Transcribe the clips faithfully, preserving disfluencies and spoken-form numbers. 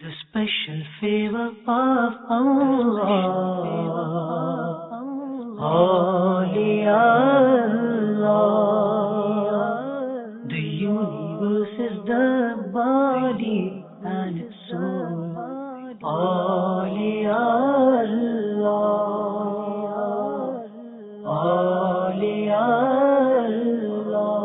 The special favor of Allah, Awliya Allah. The universe is the body and its soul, Awliya Allah, Awliya Allah.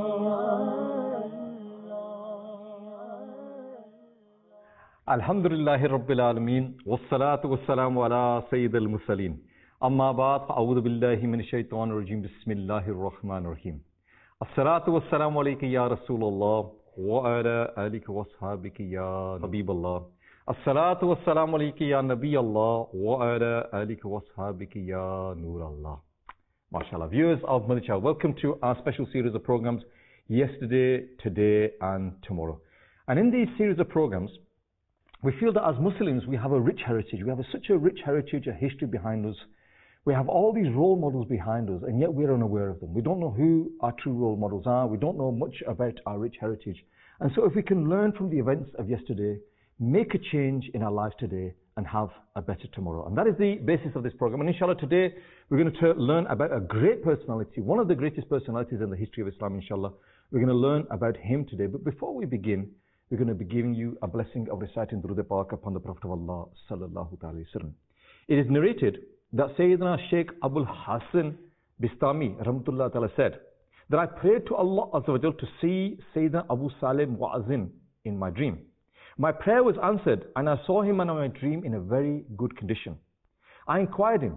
Alhamdulillahi Rabbil Alameen, wassalatu wassalamu ala Sayyid al-Mursaleen. Amma ba'd, fa'awudhu billahi min shaitan rajim, bismillahir rahmanir rahim. As-salatu wassalamu alayka ya Rasulullah, wa ala alika wa ashabika ya Habiballah. As-salatu wassalamu alayka ya Nabi Allah, wa ala alika wa ashabika ya Nur Allah. MashaAllah. Viewers of Madani Channel, welcome to our special series of programs, yesterday, today and tomorrow. And in these series of programs, we feel that as Muslims, we have a rich heritage. We have a, such a rich heritage, a history behind us. We have all these role models behind us, and yet we're unaware of them. We don't know who our true role models are. We don't know much about our rich heritage. And so if we can learn from the events of yesterday, make a change in our lives today, and have a better tomorrow. And that is the basis of this program. And inshallah, today we're going to learn about a great personality, one of the greatest personalities in the history of Islam, inshallah. We're going to learn about him today. But before we begin, we're going to be giving you a blessing of reciting Durud Pak upon the Prophet of Allah sallallahu alayhi wa sallam. It is narrated that Sayyidina Sheikh Abul Hasan Bistami rahmatullah ta'ala said that I prayed to Allah Azza wa Jal to see Sayyidina Abu Saleh Mu'azzin in my dream. My prayer was answered and I saw him in my dream in a very good condition. I inquired him,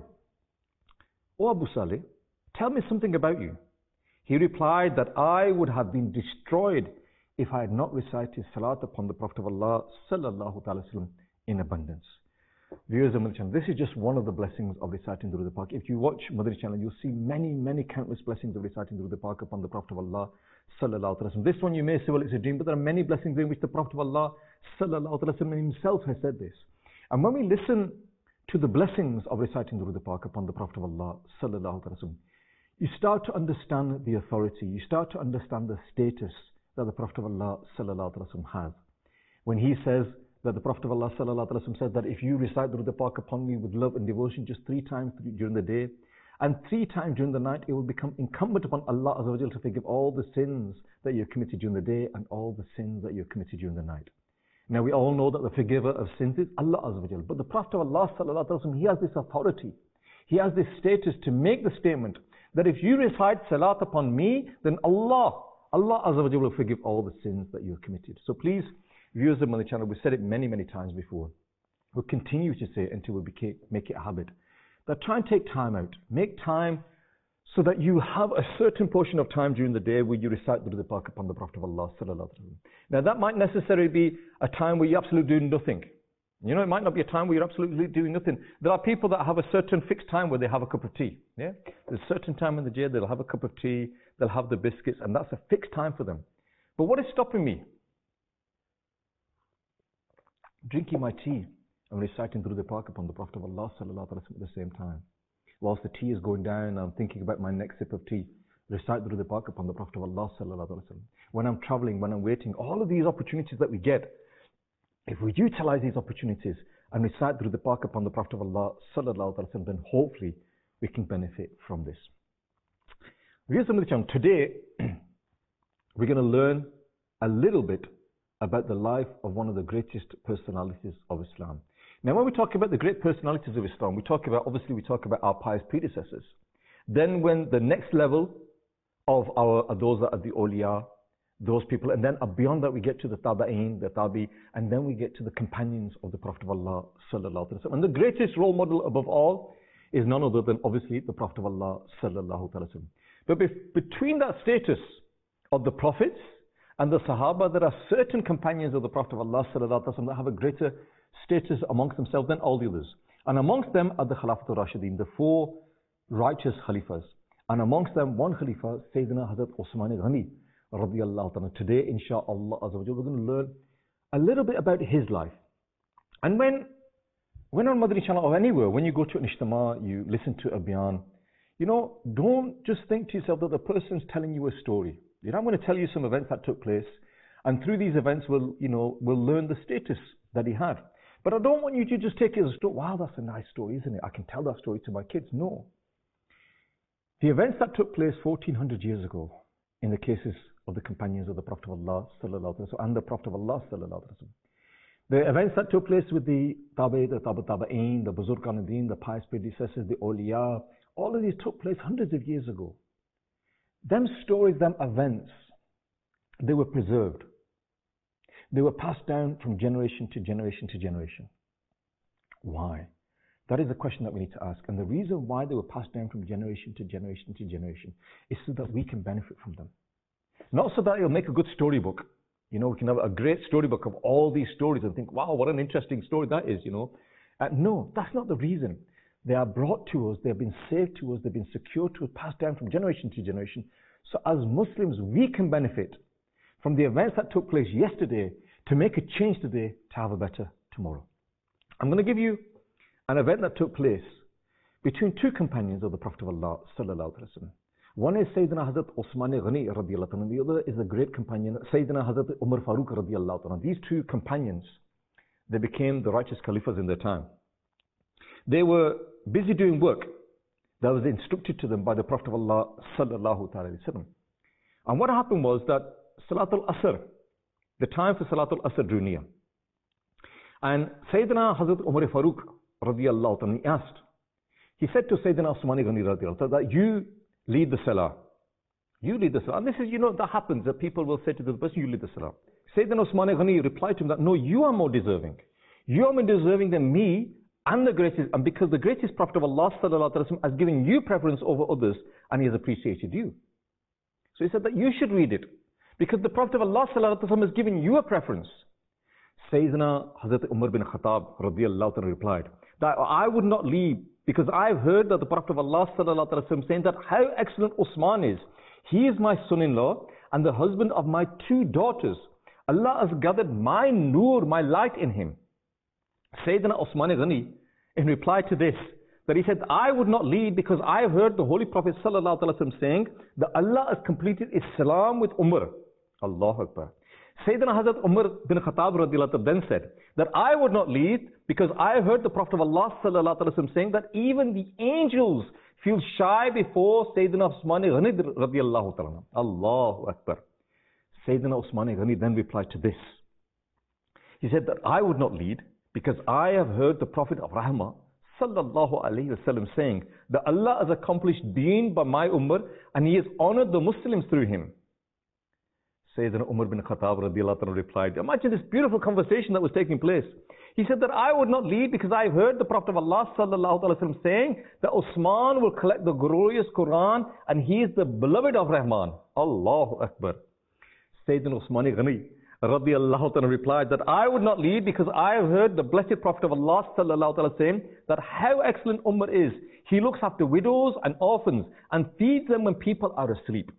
"O Abu Saleh, tell me something about you." He replied that I would have been destroyed if I had not recited salat upon the Prophet of Allah sallallahu alayhi wa sallam in abundance. Viewers of Madani Channel, this is just one of the blessings of reciting Durud Pak. If you watch Madani Channel, you'll see many, many countless blessings of reciting Durud Pak upon the Prophet of Allah sallallahu alayhi wa sallam. This one you may say, well, it's a dream, but there are many blessings in which the Prophet of Allah sallallahu alayhi wa sallam himself has said this. And when we listen to the blessings of reciting Durud Pak upon the Prophet of Allah sallallahu alayhi wa sallam, you start to understand the authority, you start to understand the status that the Prophet of Allah sallallahu alayhi wa sallam has. When he says that the Prophet of Allah sallallahu alayhi wa sallam says that if you recite Durud Pak upon me with love and devotion just three times during the day and three times during the night, it will become incumbent upon Allah Azza wa Jal to forgive all the sins that you have committed during the day and all the sins that you have committed during the night. Now we all know that the forgiver of sins is Allah Azza wa Jal, but the Prophet of Allah sallallahu alayhi wa sallam, he has this authority, he has this status to make the statement that if you recite salat upon me, then Allah Allah Azza wa Jalla will forgive all the sins that you have committed. So please, viewers of Madani Channel, we've said it many, many times before. We'll continue to say it until we make it a habit. That try and take time out. Make time so that you have a certain portion of time during the day where you recite Durud Pak upon the Prophet of Allah sallallahu alaihi wasallam. Now that might necessarily be a time where you absolutely do nothing. You know, it might not be a time where you're absolutely doing nothing. There are people that have a certain fixed time where they have a cup of tea. Yeah, there's a certain time in the day they'll have a cup of tea, they'll have the biscuits, and that's a fixed time for them. But what is stopping me? Drinking my tea and reciting Durud Pak upon the Prophet of Allah sallallahu alaihi wasallam at the same time. Whilst the tea is going down, I'm thinking about my next sip of tea. Recite Durud Pak upon the Prophet of Allah sallallahu alaihi wasallam. When I'm traveling, when I'm waiting, all of these opportunities that we get, if we utilize these opportunities and recite Durud Pak upon the Prophet of Allah sallallahu alaihi wasallam, then hopefully we can benefit from this. Today, we're going to learn a little bit about the life of one of the greatest personalities of Islam. Now, when we talk about the great personalities of Islam, we talk about, obviously, we talk about our pious predecessors. Then when the next level of our, those that are the awliya, those people, and then beyond that we get to the tabi'een, the tabi, and then we get to the companions of the Prophet of Allah sallallahu alaihi wasallam. And the greatest role model above all is none other than obviously the Prophet of Allah sallallahu alaihi wasallam. But between that status of the prophets and the Sahaba, there are certain companions of the Prophet of Allah sallallahu alaihi wasallam that have a greater status amongst themselves than all the others. And amongst them are the Khalifatul Rashidin, the four righteous Khalifas. And amongst them, one Khalifa, Sayyidina Hazrat Osman Ghani radiyallahu ta'ala. Today, inshaAllah, we're going to learn a little bit about his life. And when, when on Madani Channel or anywhere, when you go to an Ijtima, you listen to a Bayan, you know, don't just think to yourself that the person's telling you a story. You know, I'm going to tell you some events that took place, and through these events, we'll, you know, we'll learn the status that he had. But I don't want you to just take it as a story. Wow, that's a nice story, isn't it? I can tell that story to my kids. No. The events that took place fourteen hundred years ago in the cases of the companions of the Prophet of Allah sallallahu alaihi wasallam and the Prophet of Allah sallallahu alaihi wasallam. The events that took place with the Tabi, the Tabi Tabi'een, the Buzurgan ad-Din, the pious predecessors, the Awliya, all of these took place hundreds of years ago. Them stories, them events, they were preserved. They were passed down from generation to generation to generation. Why? That is the question that we need to ask. And the reason why they were passed down from generation to generation to generation is so that we can benefit from them. Not so that it'll make a good storybook. You know, we can have a great storybook of all these stories and think, wow, what an interesting story that is, you know. Uh, no, that's not the reason. They are brought to us, they've been saved to us, they've been secured to us, passed down from generation to generation. So as Muslims, we can benefit from the events that took place yesterday to make a change today to have a better tomorrow. I'm going to give you an event that took place between two companions of the Prophet of Allah sallallahu alaihi wasallam. One is Sayyidina Hazrat Osman Ghani radiallahu anhu, the other is a great companion, Sayyidina Hazrat Umar Farooq radiallahu anhu. These two companions, they became the righteous caliphs in their time. They were busy doing work that was instructed to them by the Prophet of Allah sallallahu alaihi wasallam. And what happened was that Salatul Asr, the time for Salatul Asr drew near. And Sayyidina Hazrat Umar Farooq radiallahu anhu asked, he said to Sayyidina Osman Ghani radiallahu anhu that you lead the salah. You lead the salah. And this is, you know, that happens, that people will say to the person, you lead the salah. Sayyidina Osman Ghani replied to him that, no, you are more deserving. You are more deserving than me and the greatest, and because the greatest Prophet of Allah sallallahu alaihi wasallam has given you preference over others and he has appreciated you. So he said that you should read it because the Prophet of Allah sallallahu alaihi wasallam has given you a preference. Sayyidina Hazrat Umar bin Khattab radiallahu anhu replied that I would not leave because I've heard that the Prophet of Allah sallallahu alaihi wasallam saying that how excellent Usman is. He is my son-in-law and the husband of my two daughters. Allah has gathered my nur, my light in him. Sayyidina Osman Ghani, in reply to this, that he said, I would not lead because I have heard the Holy Prophet sallallahu alaihi wasallam saying that Allah has completed Islam with Umar. Allahu Akbar. Sayyidina Hazrat Umar bin Khattab radiallahu anhu then said that I would not lead because I have heard the Prophet of Allah sallallahu alaihi wasallam saying that even the angels feel shy before Sayyidina Osman Ghani radiallahu ta'ala. Allahu Akbar. Sayyidina Osman Ghani then replied to this. He said that I would not lead because I have heard the Prophet of Rahmah sallallahu alayhi wasallam saying that Allah has accomplished deen by my ummah and he has honored the Muslims through him. Sayyidina Umar bin Khattab radiallahu anhu replied, imagine this beautiful conversation that was taking place. He said that I would not lead because I have heard the Prophet of Allah sallallahu alayhi wasallam saying that Usman will collect the glorious Quran and he is the beloved of Rahman. Allahu Akbar. Sayyidina Osman Ghani radiallahu anhu replied that I would not lead because I have heard the blessed Prophet of Allah sallallahu alaihi wasallam saying that how excellent Umar is. He looks after widows and orphans and feeds them when people are asleep.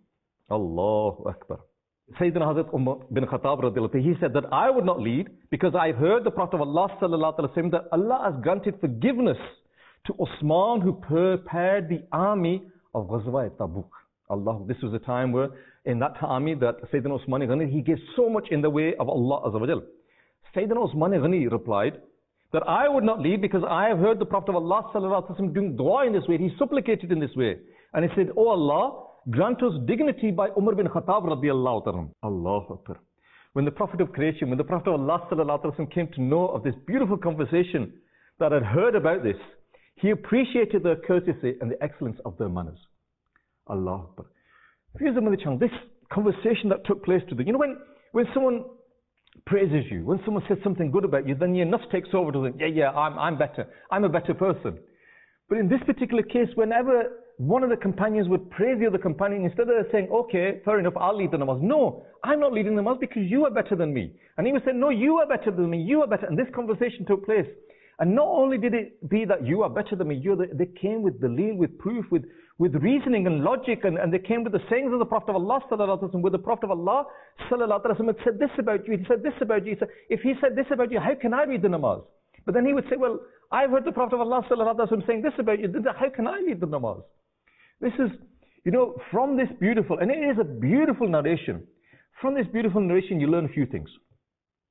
Allahu Akbar. Sayyidina Hazrat Umar bin Khattab radiallahu anhu, he said that I would not lead because I have heard the Prophet of Allah sallallahu alaihi wasallam saying that Allah has granted forgiveness to Usman who prepared the army of Ghazwa Tabuk. Allah, this was a time where in that army that Sayyidina Osman Ghani, he gave so much in the way of Allah Azza wa Jal. Sayyidina Osman Ghani replied that I would not lead because I have heard the Prophet of Allah sallallahu alaihi wasallam doing dua in this way. He supplicated in this way. And he said, oh Allah, grant us dignity by Umar bin Khattab radiallahu ta'ala. Allahu Akbar. When the Prophet of creation, when the Prophet of Allah sallallahu alaihi wasallam came to know of this beautiful conversation that had heard about this, he appreciated their courtesy and the excellence of their manners. Allah Akbar. Here's another channel. This conversation that took place today. You know, when, when someone praises you, when someone says something good about you, then your nafs takes over to think, yeah, yeah, I'm, I'm better. I'm a better person. But in this particular case, whenever one of the companions would praise the other companion, instead of saying, okay, fair enough, I'll lead the namaz. No, I'm not leading the namaz because you are better than me. And he would say, no, you are better than me. You are better. And this conversation took place. And not only did it be that you are better than me, you are the, they came with dalil, with proof, with, with reasoning and logic, and, and they came with the sayings of the Prophet of Allah sallallahu alaihi wasallam, with the Prophet of Allah sallallahu alaihi wasallam said this about you, he said this about you. He said, if he said this about you, how can I read the namaz? But then he would say, well, I've heard the Prophet of Allah sallallahu alaihi wasallam saying this about you, how can I read the namaz? This is, you know, from this beautiful, and it is a beautiful narration. From this beautiful narration, you learn a few things.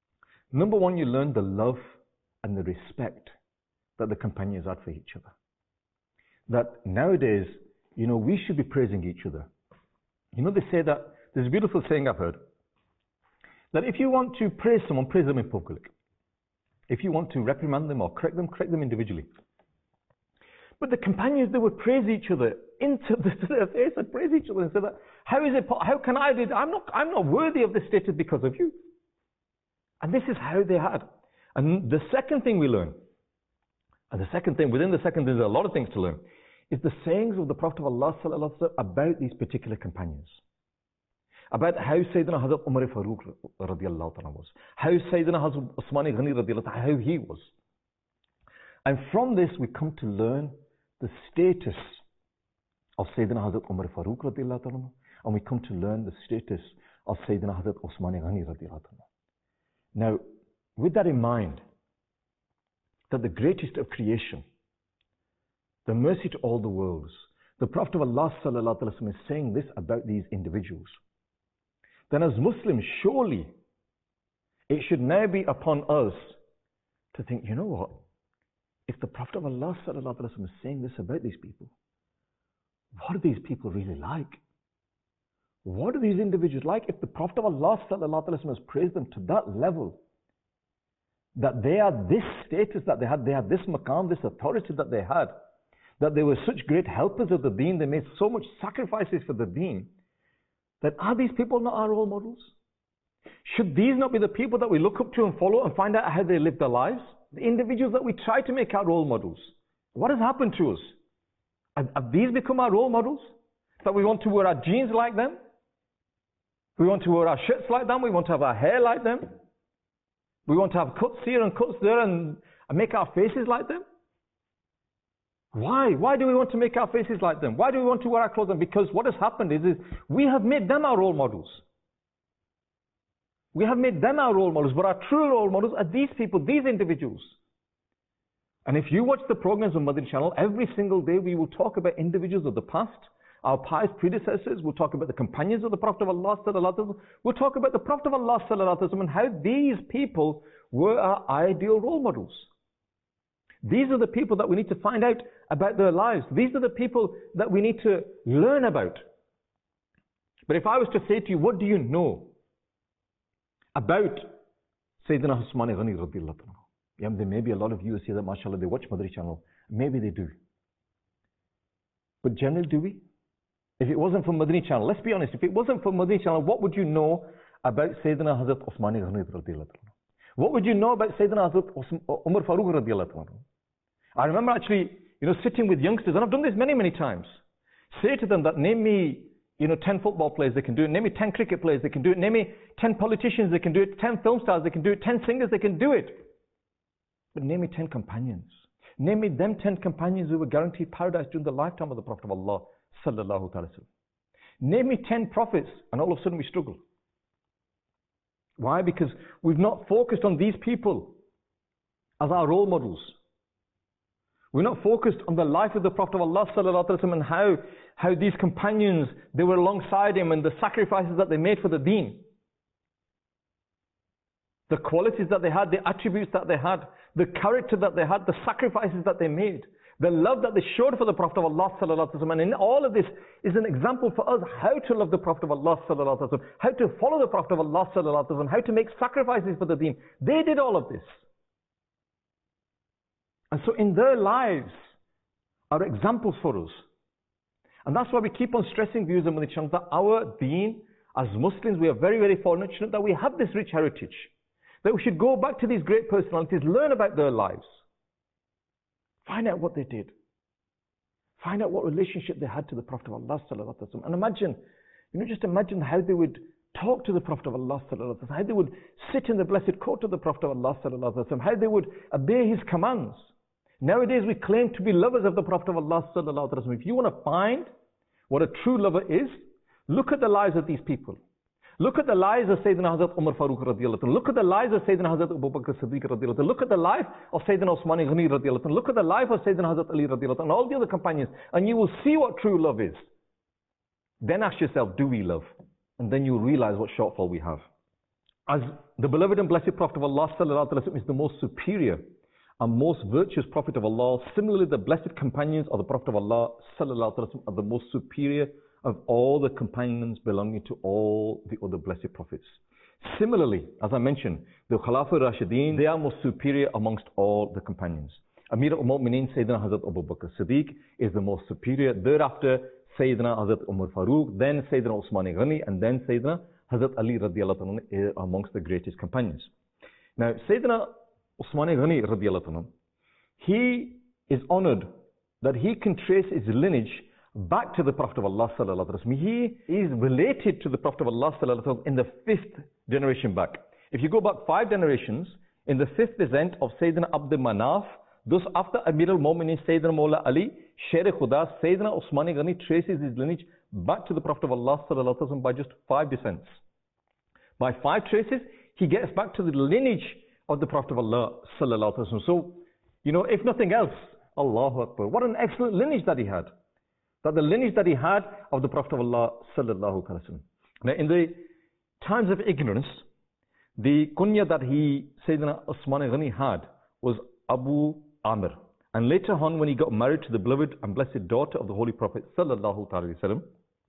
Number one, you learn the love and the respect that the companions had for each other. That nowadays, you know, we should be praising each other. You know, they say that, there's a beautiful saying I've heard, that if you want to praise someone, praise them in public. If you want to reprimand them or correct them, correct them individually. But the companions, they would praise each other into their face and praise each other and say that, how is it, how can I do that? I'm not, I'm not worthy of this status because of you. And this is how they had. And the second thing we learn, and the second thing, within the second, there's a lot of things to learn, is the sayings of the Prophet of Allah sallallahu alaihi wasallam about these particular companions. About how Sayyidina Hazrat Umar Farooq radiallahu ta'ala was. How Sayyidina Hazrat Usmani Ghani radiallahu ta'ala, how he was. And from this we come to learn the status of Sayyidina Hazrat Umar Farooq radiallahu ta'ala, and we come to learn the status of Sayyidina Hazrat Usmani Ghani radiallahu ta'ala. Now, with that in mind, that the greatest of creation, the mercy to all the worlds, the Prophet of Allah sallallahu alaihi wasallam is saying this about these individuals, then as Muslims, surely it should now be upon us to think, you know what, if the Prophet of Allah sallallahu alaihi wasallam is saying this about these people, what are these people really like? What are these individuals like? If the Prophet of Allah sallallahu alaihi wasallam has praised them to that level, that they had this status that they had, they had this maqam, this authority that they had, that they were such great helpers of the deen, they made so much sacrifices for the deen, that are these people not our role models? Should these not be the people that we look up to and follow and find out how they live their lives? The individuals that we try to make our role models. What has happened to us? Have, have these become our role models? That we want to wear our jeans like them? We want to wear our shirts like them? We want to have our hair like them? We want to have cuts here and cuts there and, and make our faces like them? Why? Why do we want to make our faces like them? Why do we want to wear our clothes? Because what has happened is, is we have made them our role models. We have made them our role models, but our true role models are these people, these individuals. And if you watch the programs on Madani Channel, every single day we will talk about individuals of the past, our pious predecessors, we'll talk about the companions of the Prophet of Allah sallallahu alaihi wasallam, we'll talk about the Prophet of Allah sallallahu alaihi wasallam and how these people were our ideal role models. These are the people that we need to find out about their lives. These are the people that we need to learn about. But if I was to say to you, what do you know about Sayyidina Usmani Ghani radiallahu anhu? Yeah, there may be a lot of you who say that, mashallah, they watch Madani Channel. Maybe they do. But generally, do we? If it wasn't for Madani Channel, let's be honest, if it wasn't for Madani Channel, what would you know about Sayyidina Hazrat Usmani Ghani radiallahu anhu? What would you know about Sayyidina Hazrat Umar Farooq radiallahu anhu? I remember actually, you know, sitting with youngsters, and I've done this many, many times. Say to them that name me, you know, ten football players, they can do it. Name me ten cricket players, they can do it. Name me ten politicians, they can do it. ten film stars, they can do it. ten singers, they can do it. But name me ten companions. Name me them ten companions who were guaranteed paradise during the lifetime of the Prophet of Allah sallallahu alaihi wasallam. Name me ten prophets, and all of a sudden we struggle. Why? Because we've not focused on these people as our role models. We're not focused on the life of the Prophet of Allah sallallahu alaihi wasallam and how, how these companions, they were alongside him and the sacrifices that they made for the deen. The qualities that they had, the attributes that they had, the character that they had, the sacrifices that they made, the love that they showed for the Prophet of Allah sallallahu alaihi wasallam. And in all of this is an example for us how to love the Prophet of Allah sallallahu alaihi wasallam, how to follow the Prophet of Allah sallallahu alaihi wasallam, how to make sacrifices for the deen. They did all of this. And so in their lives are examples for us. And that's why we keep on stressing, viewers of Madani Channel, that our deen, as Muslims, we are very, very fortunate that we have this rich heritage. That we should go back to these great personalities, learn about their lives. Find out what they did. Find out what relationship they had to the Prophet of Allah sallallahu alaihi wasallam. And imagine, you know, just imagine how they would talk to the Prophet of Allah sallallahu alaihi wasallam, how they would sit in the blessed court of the Prophet of Allah sallallahu alaihi wasallam, how they would obey his commands. Nowadays we claim to be lovers of the Prophet of Allah sallallahu alaihi wasallam. If you want to find what a true lover is, look at the lives of these people. Look at the lives of Sayyidina Hazrat Umar Farooq radiallahu anhu. Look at the lives of Sayyidina Hazrat Abu Bakr Siddiq radiallahu anhu. Look at the life of Sayyidina Usmani Ghani radiallahu anhu. Look at the life of Sayyidina Hazrat Ali radiallahu anhu and all the other companions, and you will see what true love is. Then ask yourself, do we love? And then you'll realize what shortfall we have. As the beloved and blessed Prophet of Allah sallallahu alaihi wasallam is the most superior and most virtuous Prophet of Allah. Similarly, the blessed companions of the Prophet of Allah sallallahu alaihi wasallam are the most superior of all the companions belonging to all the other blessed prophets. Similarly, as I mentioned, the Khulafa Rashideen, they are most superior amongst all the companions. Amir al-Mu'mineen Sayyidina Hazrat Abu Bakr Siddiq is the most superior. Thereafter, Sayyidina Hazrat Umar Farooq, then Sayyidina Usman Ghani, and then Sayyidina Hazrat Ali radiallahu anhu is amongst the greatest companions. Now, Sayyidina Usman Ghani radiallahu anhu, he is honored that he can trace his lineage back to the Prophet of Allah sallallahu alaihi wasallam. He is related to the Prophet of Allah sallallahu alaihi wasallam in the fifth generation back. If you go back five generations, in the fifth descent of Sayyidina Abd Manaf, thus after Amir al-Mu'mineen Sayyidina Mawla Ali, Sher Khuda, Sayyidina Usman Ghani traces his lineage back to the Prophet of Allah sallallahu alaihi wasallam by just five descents. By five traces, he gets back to the lineage of the Prophet of Allah sallallahu alaihi wasallam. So, you know, if nothing else, Allahu Akbar, what an excellent lineage that he had. That the lineage that he had of the Prophet of Allah sallallahu alaihi wasallam. Now, in the times of ignorance, the kunya that he, Sayyidina Usman Ghani, had was Abu Amr. And later on, when he got married to the beloved and blessed daughter of the Holy Prophet sallallahu alaihi wasallam,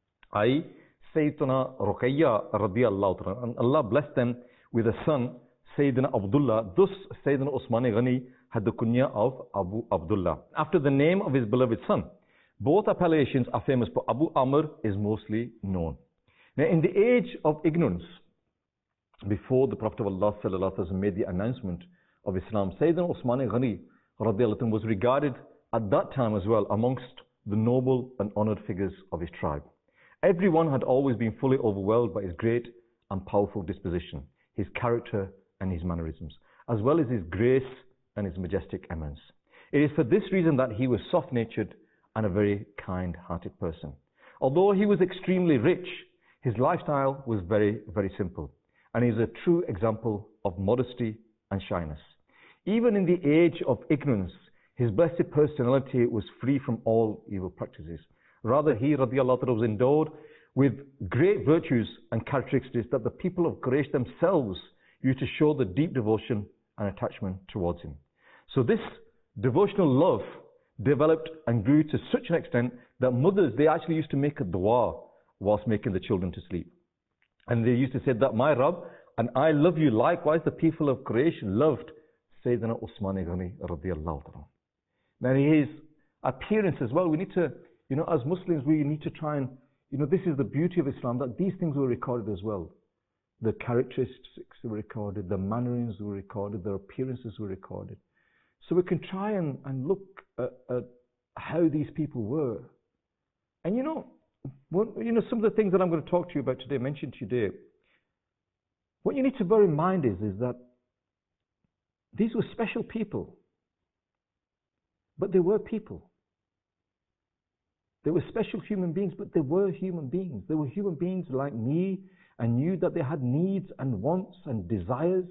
I, Sayyidina Ruqayya radiallahu ta'ala, and Allah blessed them with a son, Sayyidina Abdullah. Thus, Sayyidina Usman Ghani had the kunya of Abu Abdullah, after the name of his beloved son. Both appellations are famous, but Abu Amr is mostly known. Now, in the age of ignorance, before the Prophet of Allah sallallahu alaihi wasallam made the announcement of Islam, Sayyidina Usman Ghani radiallahu anhu was regarded at that time as well amongst the noble and honored figures of his tribe. Everyone had always been fully overwhelmed by his great and powerful disposition, his character and his mannerisms, as well as his grace and his majestic eminence. It is for this reason that he was soft-natured and a very kind-hearted person. Although he was extremely rich, his lifestyle was very, very simple, and he is a true example of modesty and shyness. Even in the age of ignorance, his blessed personality was free from all evil practices. Rather, he radiallahu anhu was endowed with great virtues and characteristics that the people of Quraysh themselves used to show the deep devotion and attachment towards him. So this devotional love developed and grew to such an extent that mothers, they actually used to make a dua whilst making the children to sleep. And they used to say that my Rabb, and I love you likewise, the people of Quraysh loved Sayyidina Usman Ghani radiallahu anhu. Now his appearance as well, we need to, you know, as Muslims, we need to try and, you know, this is the beauty of Islam, that these things were recorded as well. The characteristics were recorded, the mannerings were recorded, their appearances were recorded. So we can try and, and look at, at how these people were. And you know, what, you know, some of the things that I'm going to talk to you about today, mention to you today, what you need to bear in mind is, is that these were special people. But they were people. They were special human beings, but they were human beings. They were human beings like me, and knew that they had needs and wants and desires.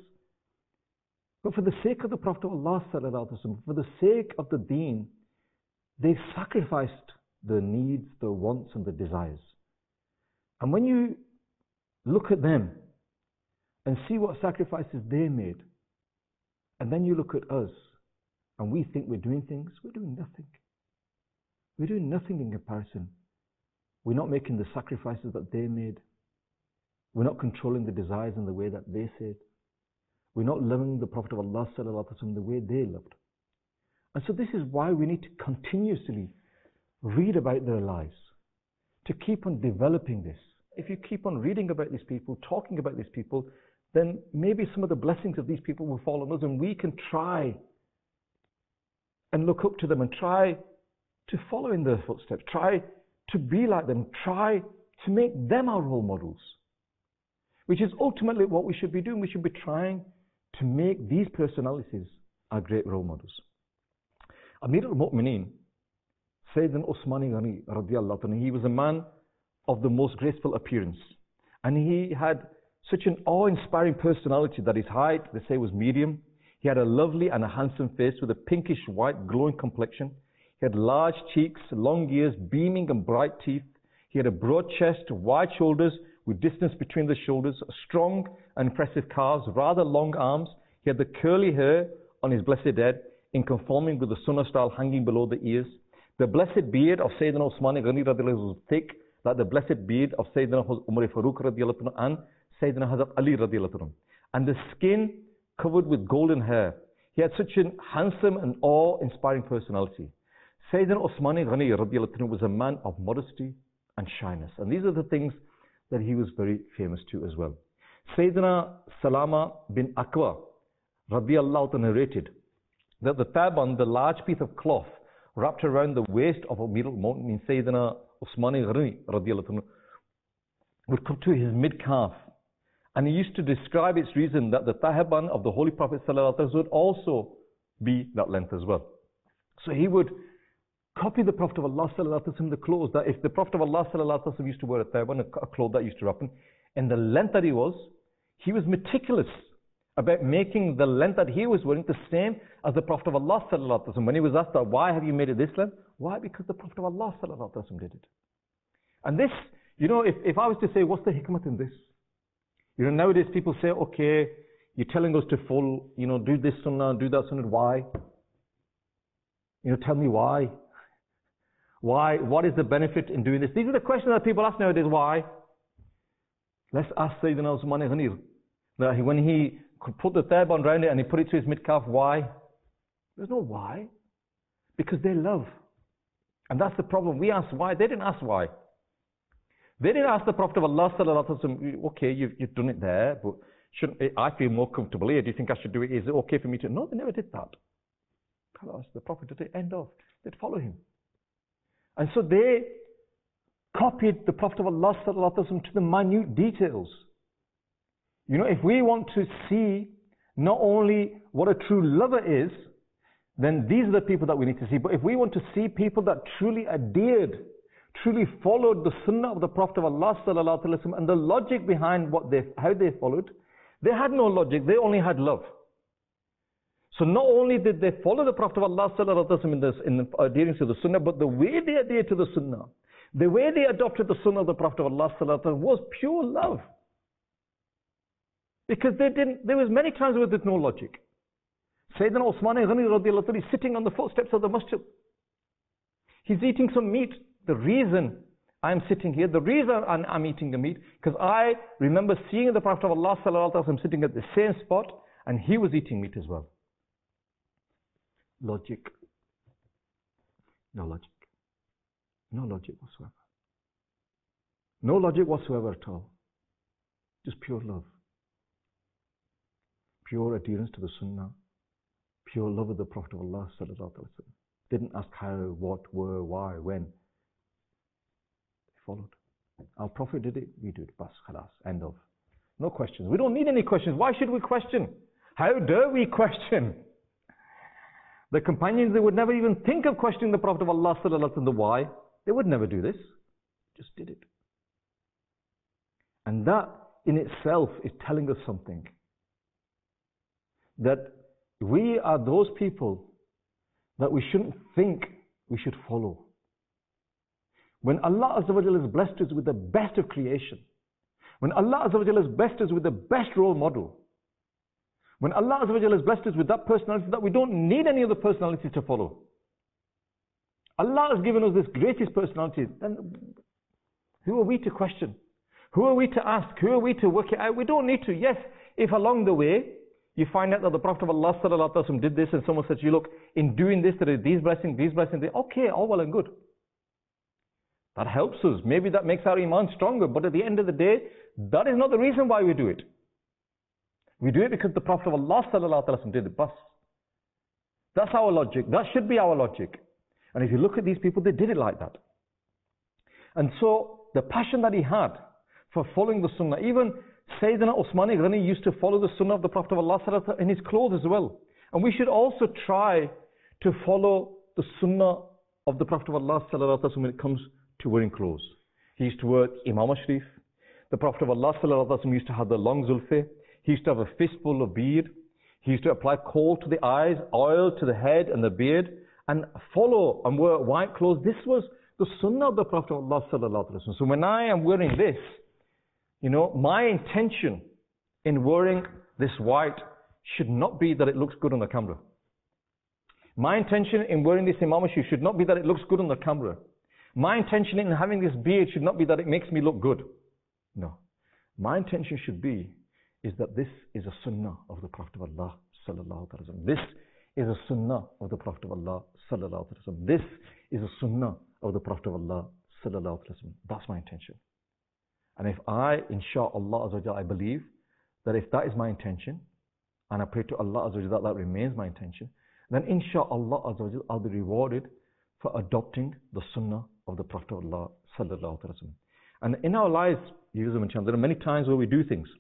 But for the sake of the Prophet of Allah sallallahu alaihi wasallam, for the sake of the deen, they sacrificed their needs, their wants and their desires. And when you look at them and see what sacrifices they made, and then you look at us and we think we're doing things, we're doing nothing. We're doing nothing in comparison. We're not making the sacrifices that they made. We're not controlling the desires in the way that they said. We're not loving the Prophet of Allah sallallahu alaihi wasallam the way they loved. And so this is why we need to continuously read about their lives, to keep on developing this. If you keep on reading about these people, talking about these people, then maybe some of the blessings of these people will fall on us, and we can try and look up to them and try to follow in their footsteps, try to be like them, try to make them our role models, which is ultimately what we should be doing. We should be trying to make these personalities our great role models. Amir al-Mu'mineen, Sayyidina Usman Ghani radiallahu anhu, he was a man of the most graceful appearance, and he had such an awe-inspiring personality that his height, they say, was medium. He had a lovely and a handsome face with a pinkish white glowing complexion. He had large cheeks, long ears, beaming and bright teeth. He had a broad chest, wide shoulders with distance between the shoulders, a strong and impressive calves, rather long arms. He had the curly hair on his blessed head, in conforming with the sunnah style hanging below the ears. The blessed beard of Sayyidina Usman Ghani radiallahu anhu was thick, like the blessed beard of Sayyidina Umar Farooq radiallahu anhu and Sayyidina Hazrat Ali radiallahu anhu. And the skin covered with golden hair. He had such a handsome and awe-inspiring personality. Sayyidina Usman Ghani radiallahu anhu was a man of modesty and shyness. And these are the things that he was very famous to as well. Sayyidina Salama bin Aqwa radiallahu anhu narrated that the taban, the large piece of cloth wrapped around the waist of Amir al-Mu'minin Sayyidina Usman Ghani radiallahu anhu would come to his mid-calf. And he used to describe its reason that the taban of the Holy Prophet sallallahu alaihi wasallam would also be that length as well. So he would copy the Prophet of Allah sallallahu alaihi wasallam, the clothes, that if the Prophet of Allah sallallahu alaihi wasallam used to wear a taban, a cloth that used to wrap him, and the length that he was, he was meticulous about making the length that he was wearing the same as the Prophet of Allah sallallahu alaihi wasallam. When he was asked that, why have you made it this length? Why? Because the Prophet of Allah sallallahu alaihi wasallam did it. And this, you know, if, if I was to say, what's the hikmah in this? You know, nowadays people say, okay, you're telling us to follow, you know, do this sunnah, do that sunnah. Why? You know, tell me why. Why? What is the benefit in doing this? These are the questions that people ask nowadays. Why? Let's ask Sayyidina Usman Ghani. That he, when he could put the taban around it and he put it to his mid-calf, why? There's no why. Because they love. And that's the problem. We ask why. They didn't ask why. They didn't ask the Prophet of Allah sallallahu alaihi wasallam, okay, you've, you've done it there, but shouldn't it, I feel more comfortable here. Do you think I should do it? Is it okay for me to? No, they never did that. The Prophet did it. End of. They'd follow him. And so they copied the Prophet of Allah sallallahu alaihi wasallam to the minute details. You know, if we want to see not only what a true lover is, then these are the people that we need to see. But if we want to see people that truly adhered, truly followed the sunnah of the Prophet of Allah sallallahu alaihi wasallam and the logic behind what they, how they followed, they had no logic, they only had love. So not only did they follow the Prophet of Allah sallallahu alaihi wasallam in, this, in adhering to the sunnah, but the way they adhered to the sunnah, the way they adopted the sunnah of the Prophet of Allah sallallahu alaihi wasallam was pure love. Because they didn't, there was many times where there's no logic. Sayyidina Usman Ghani radiallahu anhu is sitting on the footsteps of the masjid. He's eating some meat. The reason I'm sitting here, the reason I'm, I'm eating the meat, because I remember seeing the Prophet of Allah sallallahu alaihi wasallam sitting at the same spot, and he was eating meat as well. Logic. No logic. No logic whatsoever. No logic whatsoever at all. Just pure love. Pure adherence to the sunnah. Pure love of the Prophet of Allah sallallahu alaihi wasallam. Didn't ask how, what, where, why, when. They followed. Our Prophet did it, we do it. Bas, khalas, end of. No questions. We don't need any questions. Why should we question? How dare we question? The companions, they would never even think of questioning the Prophet of Allah sallallahu alaihi wasallam. Why? They would never do this. Just did it. And that in itself is telling us something. That we are those people that we shouldn't think we should follow. When Allah Azza wa Jalla has blessed us with the best of creation, when Allah Azza wa Jalla has blessed us with the best role model, when Allah Azza wa Jalla has blessed us with that personality that we don't need any other personality to follow, Allah has given us this greatest personality, then who are we to question? Who are we to ask? Who are we to work it out? We don't need to. Yes, if along the way, you find out that the Prophet of Allah sallallahu alaihi wasallam did this and someone says, you look, in doing this, there are these blessings, these blessings, okay, all well and good. That helps us. Maybe that makes our iman stronger, but at the end of the day, that is not the reason why we do it. We do it because the Prophet of Allah sallallahu alaihi wasallam did it. Bas. That's our logic. That should be our logic. And if you look at these people, they did it like that. And so, the passion that he had for following the sunnah, even Sayyidina Usman Ghani used to follow the sunnah of the Prophet of Allah sallallahu alaihi wasallam in his clothes as well. And we should also try to follow the sunnah of the Prophet of Allah sallallahu alaihi wasallam when it comes to wearing clothes. He used to wear Imam Sharif. The Prophet of Allah sallallahu alaihi wasallam used to have the long zulfi. He used to have a fistful of beard. He used to apply kohl to the eyes, oil to the head and the beard, and follow and wear white clothes. This was the sunnah of the Prophet of Allah sallallahu alaihi wasallam. So when I am wearing this, you know, my intention in wearing this white should not be that it looks good on the camera. My intention in wearing this imam shoe should not be that it looks good on the camera. My intention in having this beard should not be that it makes me look good. No. My intention should be is that this is a sunnah of the Prophet of Allah sallallahu alaihi wasallam. This is a sunnah of the Prophet of Allah sallallahu alaihi wasallam. This is a sunnah of the Prophet of Allah sallallahu alaihi wasallam. That's my intention. And if I, insha'Allah azza wa jalla, I believe that if that is my intention, and I pray to Allah azza wa jalla that that remains my intention, then insha'Allah azza wa jalla, I'll be rewarded for adopting the sunnah of the Prophet of Allah sallallahu alaihi wasallam. And in our lives, there are many times where we do things.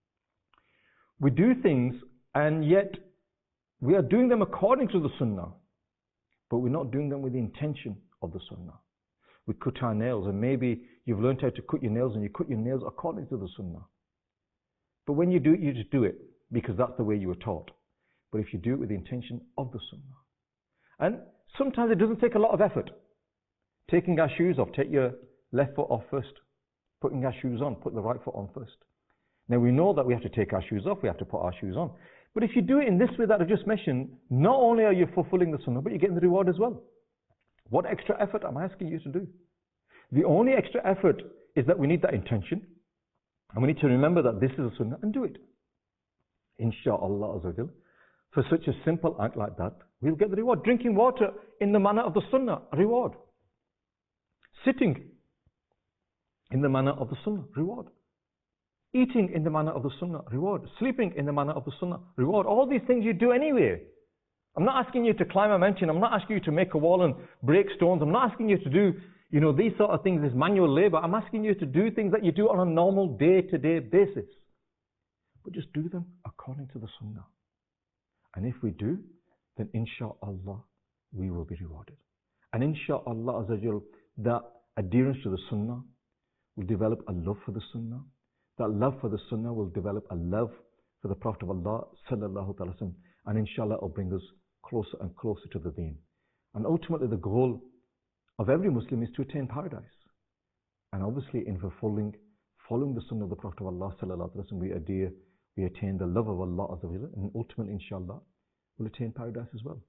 We do things and yet we are doing them according to the sunnah, but we're not doing them with the intention of the sunnah. We cut our nails, and maybe you've learned how to cut your nails and you cut your nails according to the sunnah. But when you do it, you just do it because that's the way you were taught. But if you do it with the intention of the sunnah. And sometimes it doesn't take a lot of effort. Taking our shoes off, take your left foot off first. Putting our shoes on, put the right foot on first. Now we know that we have to take our shoes off, we have to put our shoes on. But if you do it in this way that I just mentioned, not only are you fulfilling the sunnah, but you're getting the reward as well. What extra effort am I asking you to do? The only extra effort is that we need that intention. And we need to remember that this is a sunnah and do it. Insha'Allah azza wa jal. For such a simple act like that, we'll get the reward. Drinking water in the manner of the sunnah, a reward. Sitting in the manner of the sunnah, reward. Eating in the manner of the sunnah, reward. Sleeping in the manner of the sunnah, reward. All these things you do anyway. I'm not asking you to climb a mountain. I'm not asking you to make a wall and break stones. I'm not asking you to do, you know, these sort of things, this manual labor. I'm asking you to do things that you do on a normal day-to-day basis. But just do them according to the sunnah. And if we do, then insha'Allah, we will be rewarded. And insha'Allah, azza that adherence to the sunnah will develop a love for the sunnah. That love for the sunnah will develop a love for the Prophet of Allah sallallahu alaihi wasallam. And inshallah, it will bring us closer and closer to the deen. And ultimately, the goal of every Muslim is to attain paradise. And obviously, in fulfilling, following the sunnah of the Prophet of Allah sallallahu alaihi wasallam, we adhere, we attain the love of Allah azza wa jalla, and ultimately, inshallah, we'll attain paradise as well.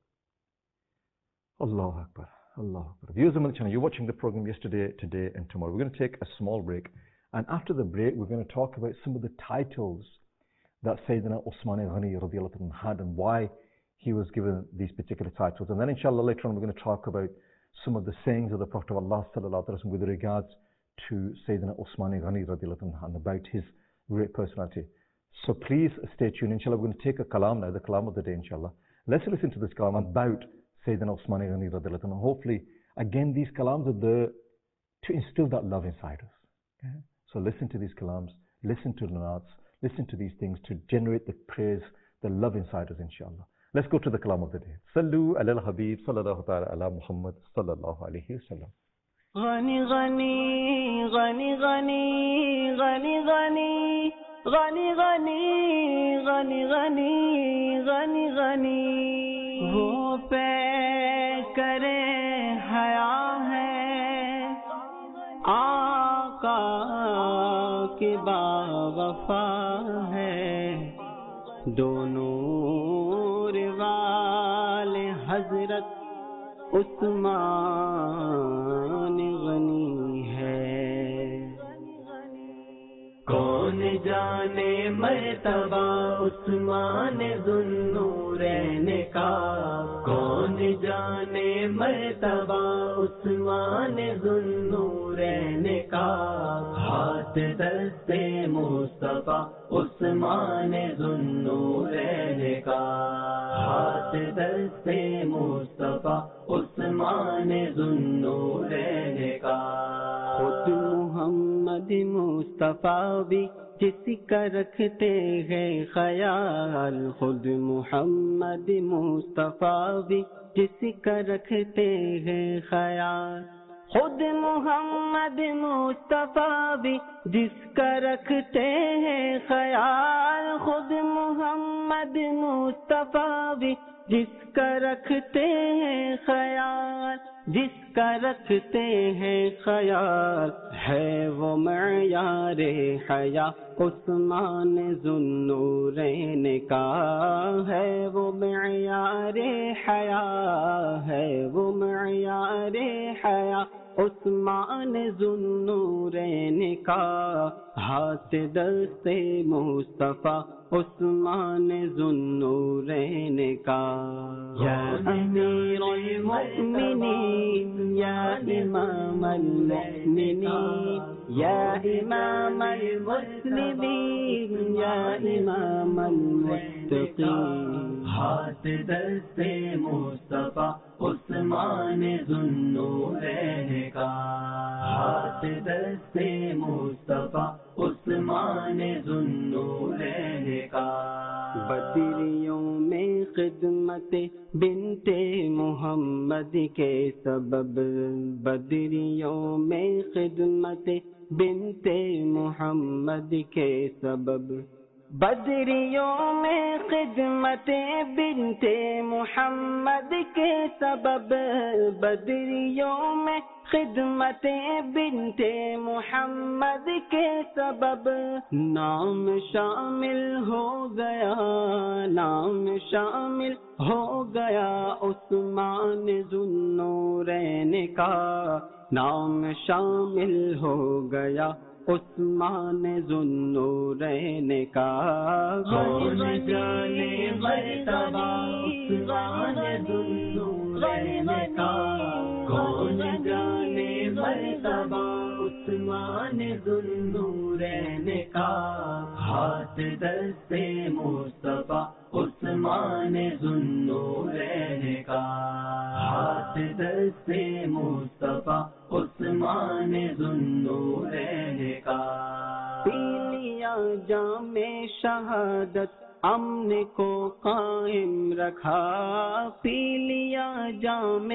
Allahu Akbar. Allah Akbar. Viewers of my channel, you're watching the program yesterday, today, and tomorrow. We're going to take a small break. And after the break, we're going to talk about some of the titles that Sayyidina Usman Ghani radiallahu anhu had and why he was given these particular titles. And then inshallah later on we're going to talk about some of the sayings of the Prophet of Allah sallallahu alaihi wasallam with regards to Sayyidina Usman Ghani radiallahu anhu and about his great personality. So please stay tuned. Inshallah, we're going to take a kalam now, the kalam of the day inshallah. Let's listen to this kalam about Sayyidina Usman Ghani radiallahu anhu. Hopefully, again, these kalams are there to instill that love inside us. Okay? So listen to these kalams, listen to the naats, listen to these things to generate the praise, the love inside us, inshallah. Let's go to the kalam of the day. Sallu ala al-Habib sallallahu ta'ala ala Muhammad sallallahu alayhi wa sallam. Ghani Ghani Ghani Ghani Ghani Ghani Ghani Ghani Ghani Ghani Ghani Ghani वो पे करे हया है आका के बावफा है दोनों वाले हजरत उस्मान गनी है कौन जाने मर्तबा उस्मान ज़ुन्नूरैन का कौन जाने मर्तबा उस्मान ज़ुन्नूरैन का हाथ दस्ते मुस्तफा उस्मान ज़ुन्नूरैन का हाथ दस्ते मुस्तफा उस्मान ज़ुन्नूरैन का खुद मोहम्मद मुस्तफा भी जिसका रखते हैं ख्याल खुद मोहम्मद मुस्तफा भी जिसका रखते हैं ख्याल खुद मोहम्मद मुस्तफा भी जिसका रखते हैं ख्याल खुद मोहम्मद मुस्तफा भी जिसका रखते हैं ख्याल جس کا رکھتے ہیں خیال ہے وہ معیار حیا عثمان ذوالنورین کا ہے وہ معیار حیا ہے وہ معیار حیا عثمان ذوالنورین کا ہاتھ دست مصطفیٰ عثمان ذوالنورین کا یا امیر المؤمنین یا امام المؤمنین یا امام المسلمین یا امام المتقین ہاتھ دست مصطفیٰ عثمان ذوالنورین کا ہاتھ دست مصطفیٰ عثمان ذوالنورین کا بدریوں میں خدمت بنت محمد کے سبب بدریوں میں خدمت بنت محمد کے سبب بدریوں میں خدمت بنت محمد کے سبب بدریوں میں خدمت بنت محمد کے سبب نام شامل ہو گیا نام شامل ہو گیا عثمان ذوالنورین کا نام شامل ہو گیا عثمان ذوالنورین کا کون جانے مرتبہ عثمان ذوالنورین کا کون جانے مرتبہ عثمان ذوالنورین کا ہاتھ دست مصطفیٰ عثمان ذوالنورین کا ہاتھ دست مصطفیٰ عثمان ذوالنورین کا پی لیا جام شہادت امن کو قائم رکھا پی لیا جام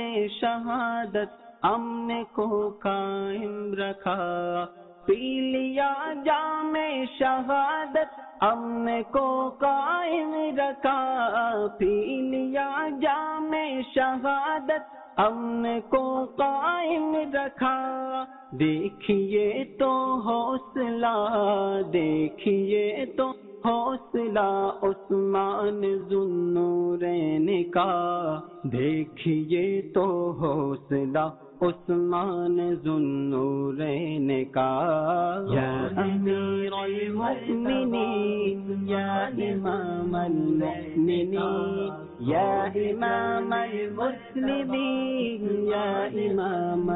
شہادت امن کو قائم رکھا پی لیا جام شہادت امن کو قائم رکھا پی لیا جام شہادت امن کو قائم رکھا دیکھیے تو حوصلہ دیکھیے تو حوصلہ عثمان ذوالنورین کا دیکھیے تو حوصلہ عثمان ذوالنورین کا یا امیر المؤمنین یا امام المؤمنین یا امام المسلمین یا امام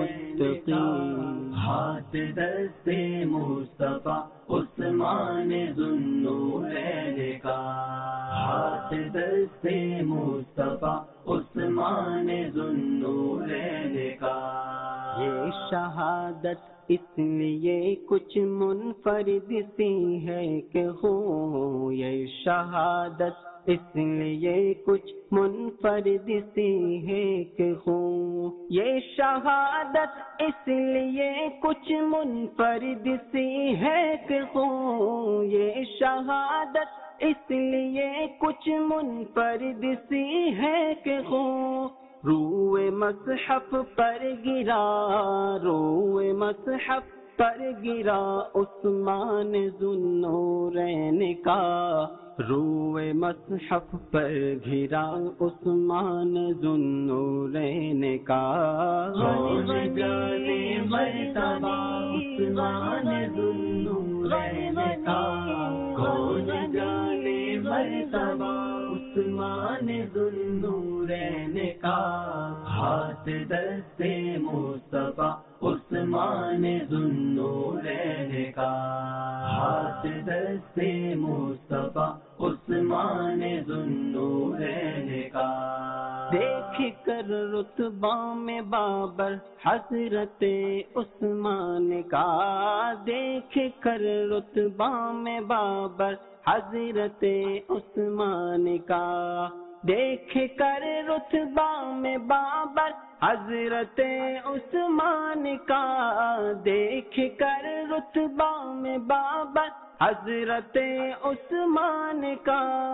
المتقین ہاتھ دست مصطفیٰ عثمان ذوالنورین کا ہاتھ دست مصطفیٰ عثمان ذوالنورین کا یہ شہادت اس لیے کچھ منفرد سی ہے کہ ہو یہ شہادت اس لیے کچھ منفرد سی ہے کہ ہو یہ شہادت اس لیے کچھ منفرد سی ہے کہ ہو یہ شہادت اس لیے کچھ منفرد سی ہے کہ ہو روئے مصحف پر گرا روئے مصحف پر گرا عثمان ذوالنورین کا روئے مصحف پر گرا عثمان ذوالنورین کا کون جانے مرتبہ عثمان ذوالنورین کا کون جانے مرتبہ عثمان ذوالنورین کا ہاتھ دست مصطفیٰ عثمان ذوالنورین کا ہاتھ دست مصطفیٰ عثمان ذوالنورین کا دیکھ کر رتبہ میں بابر حضرت عثمان کا دیکھ کر رتبہ میں بابر حضرت عثمان کا دیکھ کر رتبہ میں بابر حضرت عثمان کا دیکھ کر رتبہ میں بابر حضرت عثمان کا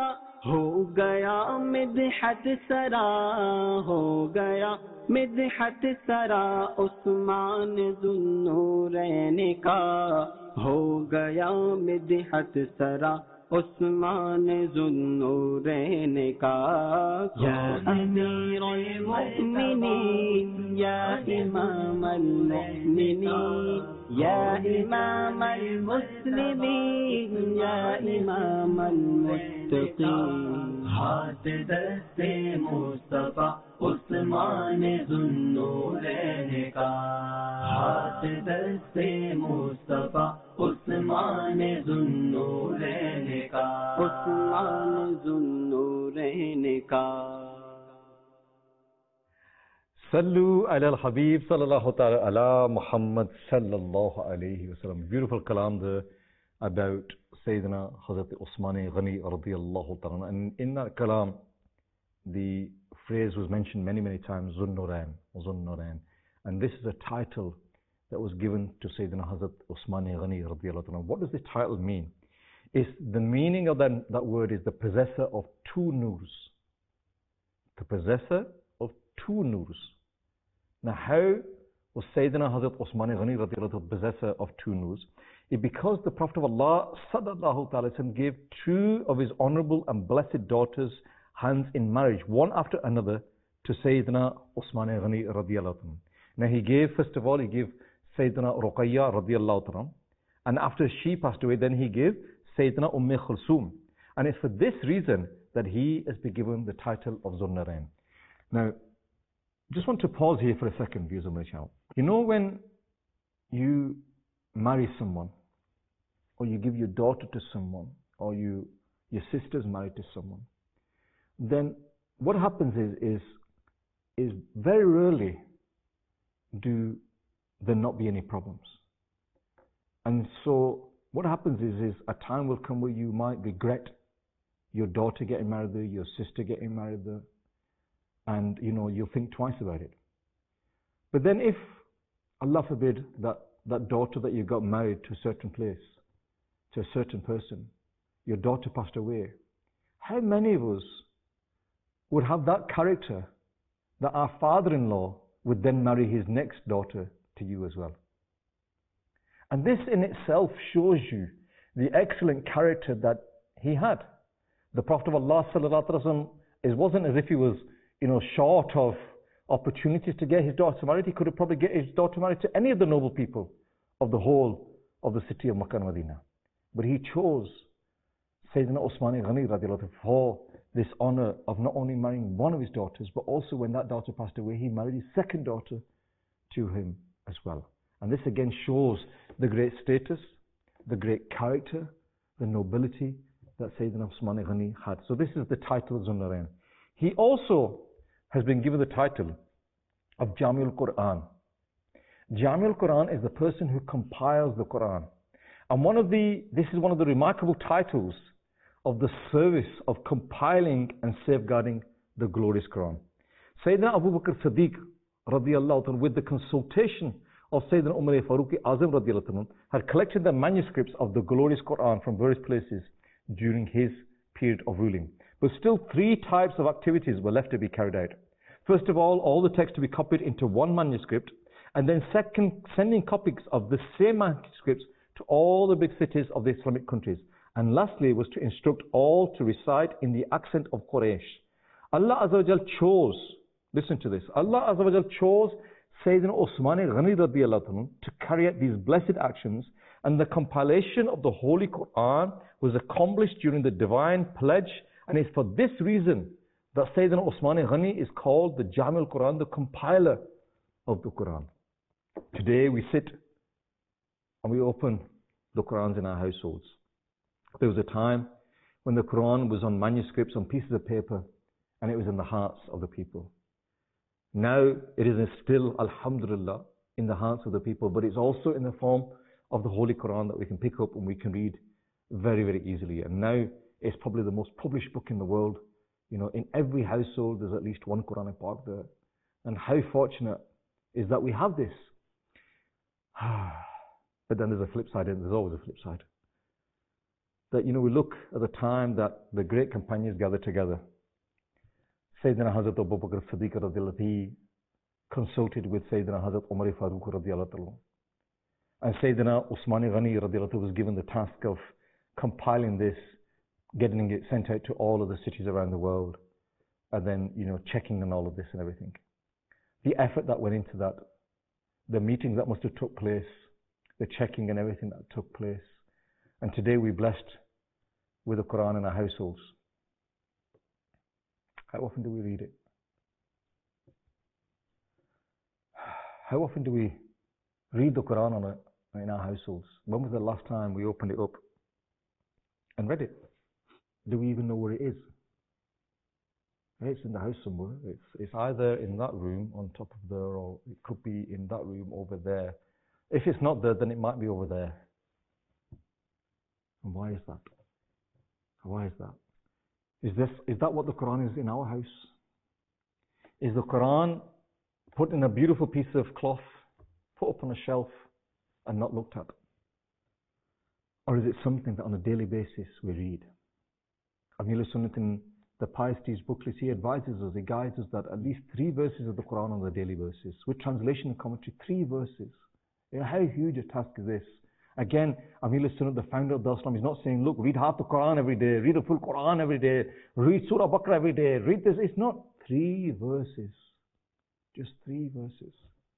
हो गया मिदहत सरा, हो गया मिदहत सरा उस्मान ज़ुन्नूरैन का, हो गया मिदहत सरा उस्मान ज़ुन्नूरैन का। या अमीरुल मुमिनीन या इमामल मुमिनीन या इमामल मुस्लिमीन या इमामल मुत्तक़ीन। हाथ दस्ते मुस्तफा उस्मान ज़ुन्नूरैन का, हाथ दस्ते मुस्तफा उस्मान ज़ुन्नूरैन का, उस्मान ज़ुन्नूरैन का। Sallu ala al-Habib sallallahu ta'ala ala Muhammad sallallahu alayhi wa sallam. Beautiful kalam there about Sayyidina Hazrat Usman Ghani radiyallahu ta'ala. And in that kalam, the phrase was mentioned many, many times, Zun-Nurayn, Zun-Nurayn. And this is a title that was given to Sayyidina Hazrat Usman Ghani radiyallahu ta'ala. What does this title mean? Is the meaning of that, that word is the possessor of two noors. The possessor of two noors. Now, how was Sayyidina Hazrat Usman Ghani radiyallahu ta'ala possessor of two noors? It because the Prophet of Allah sallallahu ta'ala gave two of his honorable and blessed daughters hands in marriage, one after another, to Sayyidina Usman Ghani radiyallahu ta'ala. Now he gave, first of all, he gave Sayyidina Ruqayya radiyallahu ta'ala, and after she passed away, then he gave Sayyidina Umm Kulthum. And it's for this reason that he has been given the title of Zun-Nurayn. Now, just want to pause here for a second, viewers of my channel. You know, when you marry someone, or you give your daughter to someone, or you your sister's married to someone, then what happens is, is, is very rarely do there not be any problems. And so what happens is, is a time will come where you might regret your daughter getting married there, your sister getting married there, and you know, you'll think twice about it. But then if, Allah forbid, that, that daughter that you got married to a certain place, to a certain person, your daughter passed away, how many of us would have that character that our father-in-law would then marry his next daughter to you as well? And this in itself shows you the excellent character that he had. The Prophet of Allah sallallahu alaihi wasallam, it wasn't as if he was, you know, short of opportunities to get his daughter married. He could have probably get his daughter married to any of the noble people of the whole of the city of Makkah and Medina. But he chose Sayyidina Usman Ghani radiallahu for this honor of not only marrying one of his daughters, but also when that daughter passed away, he married his second daughter to him as well. And this again shows the great status, the great character, the nobility that Sayyidina Usman Ghani had. So this is the title of Zun-Nurayn. He also has been given the title of Jami'ul Quran. Jami'ul Quran is the person who compiles the Quran. And one of the, this is one of the remarkable titles of the service of compiling and safeguarding the glorious Quran. Sayyidina Abu Bakr Siddiq radiyallahu anhu, with the consultation of Sayyidina Umar Faruqi Azam radiyallahu anhu, had collected the manuscripts of the glorious Quran from various places during his period of ruling. But still three types of activities were left to be carried out. First of all, all the text to be copied into one manuscript, and then second, sending copies of the same manuscripts to all the big cities of the Islamic countries. And lastly was to instruct all to recite in the accent of Quraysh. Allah Azza wa Jal chose, listen to this, Allah Azza wa Jal chose Sayyidina Usman Ghani radiyallahu anhu to carry out these blessed actions, and the compilation of the Holy Quran was accomplished during the divine pledge, and it's for this reason that Sayyidina Usman Ghani is called the Jami'ul Quran, the compiler of the Quran. Today we sit and we open the Qurans in our households. There was a time when the Quran was on manuscripts, on pieces of paper, and it was in the hearts of the people. Now it is still, alhamdulillah, in the hearts of the people, but it's also in the form of the Holy Quran that we can pick up and we can read very, very easily. And now it's probably the most published book in the world. You know, in every household there's at least one Quran Pak there. And how fortunate is that we have this. But then there's a flip side, and there's always a flip side. that, you know, we look at the time that the great companions gathered together. Sayyidina Hazrat Abu Bakr Siddiq radiallahu anhu consulted with Sayyidina Hazrat Umar Farooq radiallahu anhu. And Sayyidina Usman Ghani radiallahu anhu was given the task of compiling this, getting it sent out to all of the cities around the world, and then, you know, checking on all of this and everything. The effort that went into that, the meetings that must have took place, the checking and everything that took place. And today we're blessed with the Quran in our households. How often do we read it? How often do we read the Quran on a, in our households? When was the last time we opened it up and read it? Do we even know where it is? It's in the house somewhere. It's, it's either in that room on top of there, or it could be in that room over there. If it's not there, then it might be over there. And why is that? Why is that? Is this, is that what the Quran is in our house? Is the Quran put in a beautiful piece of cloth, put up on a shelf, and not looked at? Or is it something that on a daily basis we read? Amir Sunnat in the Pieties booklet, he advises us, he guides us that at least three verses of the Quran on the daily basis, with translation and commentary, three verses. You know, how huge a task is this? Again, Amir Sunnat, the founder of the Islam, is not saying, look, read half the Quran every day, read the full Quran every day, read Surah Baqarah every day, read this. It's not three verses, just three verses.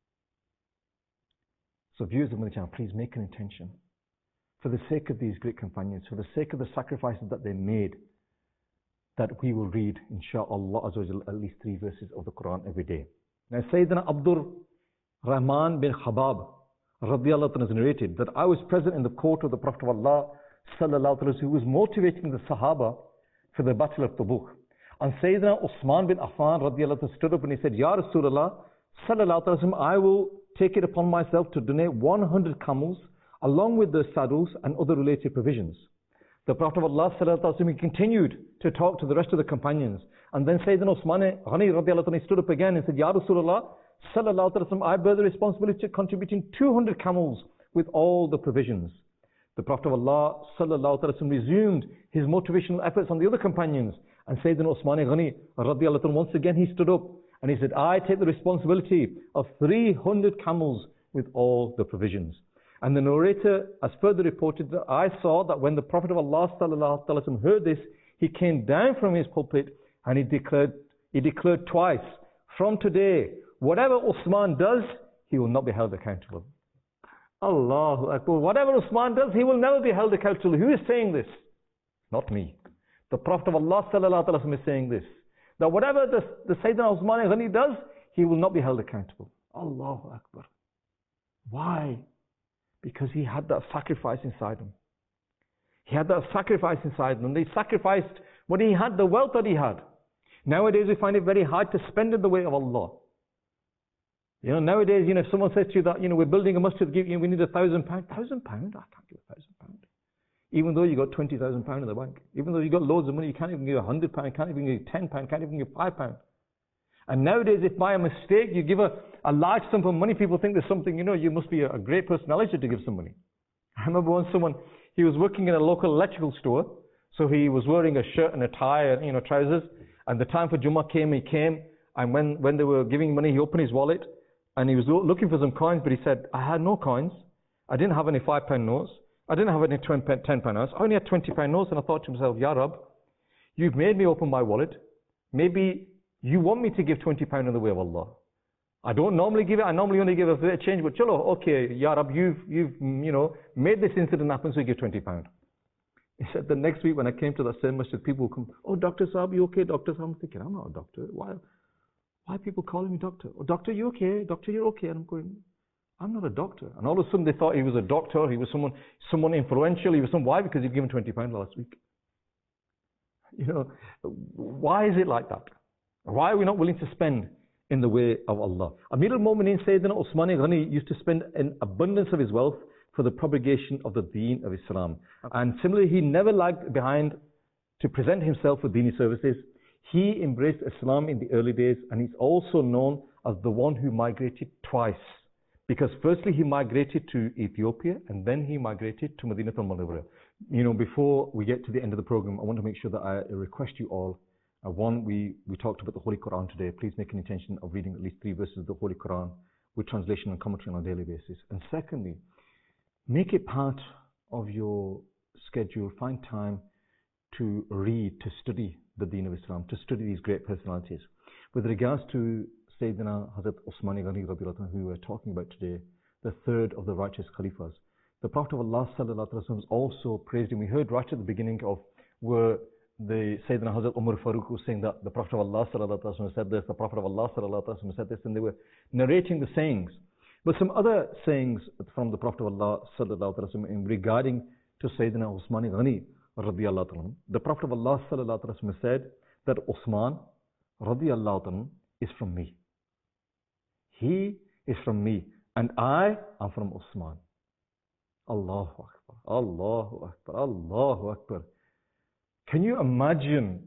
So viewers of the channel, please make an intention. For the sake of these great companions, for the sake of the sacrifices that they made, that we will read, inshaAllah, at least three verses of the Quran every day. Now, Sayyidina Abdur Rahman bin Khabab radiallahu anhu has narrated that I was present in the court of the Prophet of Allah sallallahu alaihi wasallam, who was motivating the Sahaba for the Battle of Tabuk. And Sayyidina Usman bin Affan radiallahu anhu stood up and he said, Ya Rasulullah sallallahu alaihi wasallam, I will take it upon myself to donate one hundred camels along with the saddles and other related provisions. The Prophet of Allah sallallahu alaihi wasallam continued to talk to the rest of the companions. And then Sayyidina Usman Ghani radiallahu anhu stood up again and said, Ya Rasulullah sallallahu alaihi wasallam, I bear the responsibility of contributing two hundred camels with all the provisions. The Prophet of Allah sallallahu alaihi wasallam resumed his motivational efforts on the other companions. And Sayyidina Usman Ghani radiallahu anhu, once again he stood up and he said, I take the responsibility of three hundred camels with all the provisions. And the narrator has further reported that I saw that when the Prophet of Allah sallallahu alaihi wasallam heard this, he came down from his pulpit and he declared, he declared twice, from today, whatever Usman does, he will not be held accountable. Allahu Akbar. Whatever Usman does, he will never be held accountable. Who is saying this? Not me. The Prophet of Allah sallallahu alaihi wasallam is saying this. That whatever the, the Sayyidina Usman Ghani does, he will not be held accountable. Allahu Akbar. Why? Because he had that sacrifice inside him. He had that sacrifice inside him. And they sacrificed when he had the wealth that he had. Nowadays we find it very hard to spend in the way of Allah. You know, nowadays, you know, if someone says to you that, you know, we're building a masjid, give you, we need a thousand pound. Thousand pound? I can't give a thousand pound. Even though you got twenty thousand pound in the bank. Even though you got loads of money, you can't even give a hundred pound, can't even give ten pound, can't even give five pound. And nowadays, if by a mistake you give a, a large sum of money, people think there's something, you know, you must be a, a great personality to give some money. I remember once someone, he was working in a local electrical store, so he was wearing a shirt and a tie and, you know, trousers, and the time for Jummah came, he came, and when, when they were giving money, he opened his wallet, and he was looking for some coins, but he said, I had no coins, I didn't have any five pound notes, I didn't have any ten pound notes, I only had twenty pound notes, and I thought to myself, Ya Rab, you've made me open my wallet, maybe you want me to give twenty pound in the way of Allah. I don't normally give it, I normally only give a bit of change, but chalo, okay, Ya Rab, you've, you've, you know, made this incident happen, so you give twenty pound. He said the next week when I came to that same masjid, people would come, oh, Doctor Saab, you okay? Doctor Saab, I'm thinking, I'm not a doctor. Why, why are people calling me doctor? Oh, doctor, you okay? Doctor, you're okay? And I'm going, I'm not a doctor. And all of a sudden they thought he was a doctor, he was someone, someone influential, he was some, why? Because he'd given twenty pound last week. You know, why is it like that? Why are we not willing to spend in the way of Allah? Amir al-Mu'mineen Sayyidina Usman Ghani used to spend an abundance of his wealth for the propagation of the deen of Islam. Okay. And similarly, he never lagged behind to present himself for dini services. He embraced Islam in the early days, and he's also known as the one who migrated twice. Because firstly, he migrated to Ethiopia, and then he migrated to Madinah al-Munawwarah. You know, before we get to the end of the program, I want to make sure that I request you all. Uh, one, we, we talked about the Holy Quran today. Please make an intention of reading at least three verses of the Holy Quran with translation and commentary on a daily basis. And secondly, make it part of your schedule. Find time to read, to study the Deen of Islam, to study these great personalities. With regards to Sayyidina Hazrat Usman Ghani radiallahu anhu, who we were talking about today, the third of the righteous Khalifas, the Prophet of Allah sallallahu alaihi wasallam also praised him. We heard right at the beginning of where the Sayyidina Hazrat Umar Farooq was saying that the Prophet of Allah sallallahu alaihi wasallam said this, the Prophet of Allah sallallahu alaihi wasallam said this, and they were narrating the sayings. But some other sayings from the Prophet of Allah sallallahu alaihi wasallam in regarding to Sayyidina Usman Ghani radiallahu anhu. The Prophet of Allah sallallahu alaihi wasallam said that Usman radiallahu anhu is from me. He is from me, and I am from Usman. Allahu Akbar, Allahu Akbar, Allahu Akbar. Can you imagine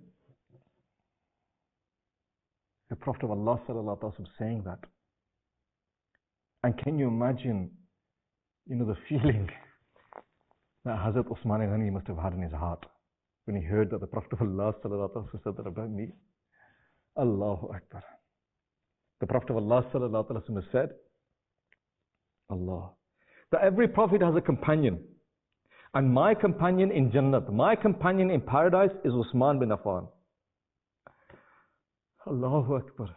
the Prophet of Allah sallallahu alaihi wasallam saying that? And can you imagine, you know, the feeling that Hazrat Usman Ghani must have had in his heart when he heard that the Prophet of Allah sallallahu alaihi wasallam said that about me? Allahu Akbar. The Prophet of Allah sallallahu alaihi wasallam said, Allah, that every prophet has a companion, and my companion in Jannat, my companion in paradise is Usman bin Affan. Allahu Akbar.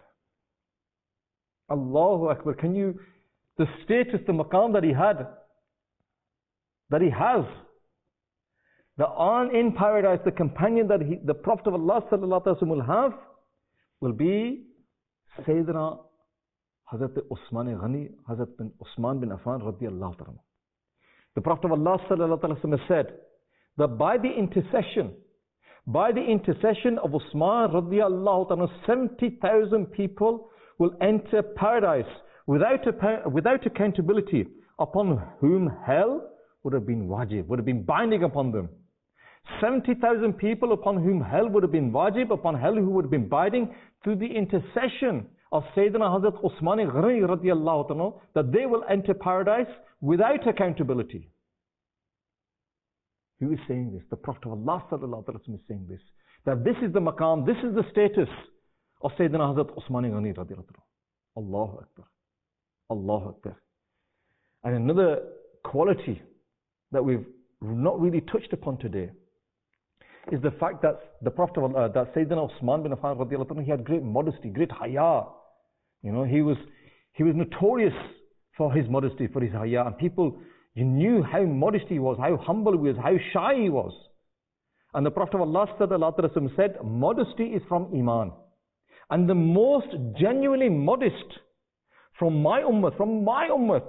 Allahu Akbar. Can you, the status, the maqam that he had, that he has, the on in paradise, the companion that he, the Prophet of Allah sallallahu alaihi wasallam will have, will be Sayyidina Hazrat Usman Ghani, Hazrat bin Usman bin Affan radiyallahu ta'ala. The Prophet of Allah sallallahu alaihi wasallam said that by the intercession, by the intercession of Usman radiyallahu ta'ala, seventy thousand people will enter paradise without, a, without accountability, upon whom hell would have been wajib, would have been binding upon them. seventy thousand people upon whom hell would have been wajib, upon hell who would have been binding, through the intercession of Sayyidina Hazrat Usman Ghani radiallahu ta'ala, that they will enter paradise without accountability. Who is saying this? The Prophet of Allah sallallahu alaihi wasallam is saying this. That this is the maqam, this is the status of Sayyidina Hazrat Usman Ghani radiallahu ta'ala. Allahu Akbar. Allahu Akbar. And another quality that we've not really touched upon today is the fact that the Prophet of Allah, that Sayyidina Usman bin Affan radiallahu ta'ala, he had great modesty, great haya. You know, he was he was notorious for his modesty, for his haya, and people, you knew how modest he was, how humble he was, how shy he was. And the Prophet of Allah sallallahu alaihi wasallam said, modesty is from Iman. And the most genuinely modest from my ummah, from my ummah,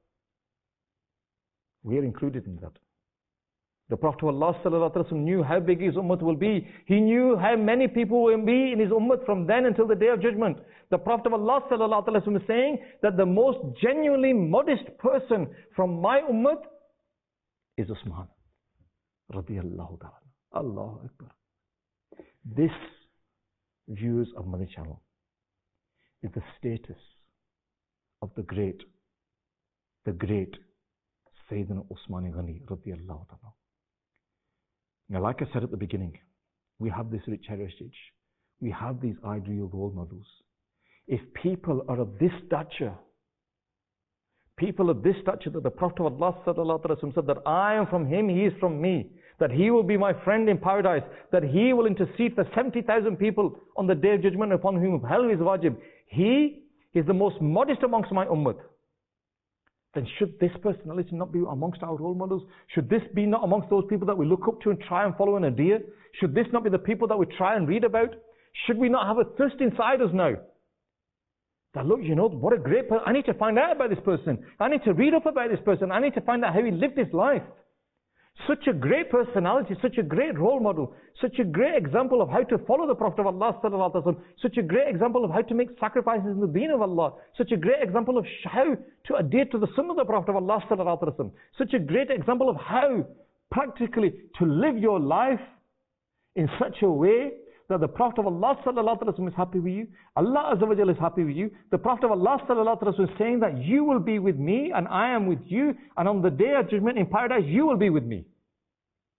we are included in that. The Prophet of Allah sallallahu alaihi wasallam knew how big his ummah will be. He knew how many people will be in his ummah from then until the day of judgment. The Prophet of Allah sallallahu alaihi wasallam is saying that the most genuinely modest person from my ummah is Usman radiyallahu ta'ala. Allahu Akbar. This, viewers of Madani Channel, is the status of the great, the great Sayyidina Usman Ghani radiyallahu ta'ala. Now, like I said at the beginning, we have this rich heritage. We have these ideal role models. If people are of this stature, people of this stature, that the Prophet of Allah sallallahu alaihi wasallam said that I am from him, he is from me, that he will be my friend in paradise, that he will intercede for seventy thousand people on the day of judgment upon whom hell is wajib. He is the most modest amongst my ummah. Then should this personality not be amongst our role models? Should this be not amongst those people that we look up to and try and follow and adhere? Should this not be the people that we try and read about? Should we not have a thirst inside us now? That look, you know, what a great person. I need to find out about this person. I need to read up about this person. I need to find out how he lived his life. Such a great personality, such a great role model, such a great example of how to follow the Prophet of Allah sallallahu alaihi wasallam, such a great example of how to make sacrifices in the deen of Allah, such a great example of how to adhere to the sunnah of the Prophet of Allah sallallahu alaihi wasallam, such a great example of how practically to live your life in such a way that the Prophet of Allah sallallahu alaihi wasallam is happy with you, Allah azza wa jalla is happy with you, the Prophet of Allah sallallahu alaihi wasallam is saying that you will be with me and I am with you, and on the day of judgment in paradise you will be with me.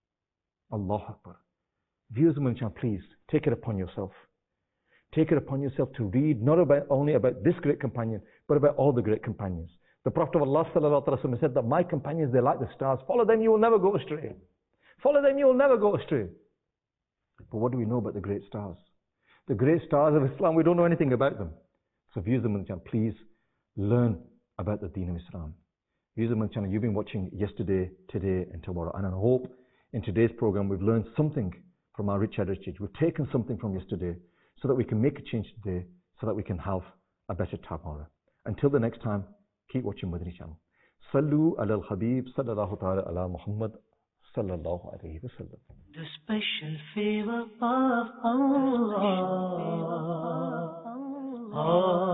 Allahu Akbar. Viewers of Mancha, please take it upon yourself. Take it upon yourself to read not about only about this great companion, but about all the great companions. The Prophet of Allah sallallahu alaihi wasallam said that my companions, they're like the stars. Follow them, you will never go astray. Follow them, you will never go astray. But what do we know about the great stars? The great stars of Islam, we don't know anything about them. So viewers of Mancha, please learn about the Deen of Islam. Viewers of Mancha, you've been watching yesterday, today, and tomorrow, and I hope in today's program we've learned something from our rich heritage. We've taken something from yesterday so that we can make a change today, so that we can have a better tomorrow. Until the next time, keep watching Madani Channel. Sallu ala al-Habib sallallahu ta'ala ala Muhammad sallallahu alayhi wa sallam. The special favor of Allah. Allah.